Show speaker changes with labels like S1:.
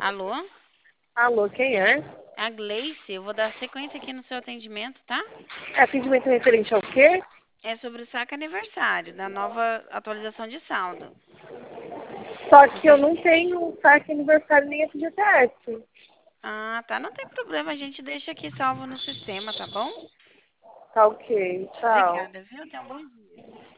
S1: Alô?
S2: Alô, quem é?
S1: É a Gleice, eu vou dar sequência aqui no seu atendimento, tá?
S2: É atendimento referente ao quê?
S1: É sobre o saque aniversário, da nova atualização de saldo.
S2: Só que eu
S1: Você...
S2: não tenho saque aniversário nem FGTS.
S1: Ah, tá, não tem problema, a gente deixa aqui salvo no sistema, tá bom?
S2: Tá ok, tchau.
S1: Obrigada, viu? Tenha um bom dia.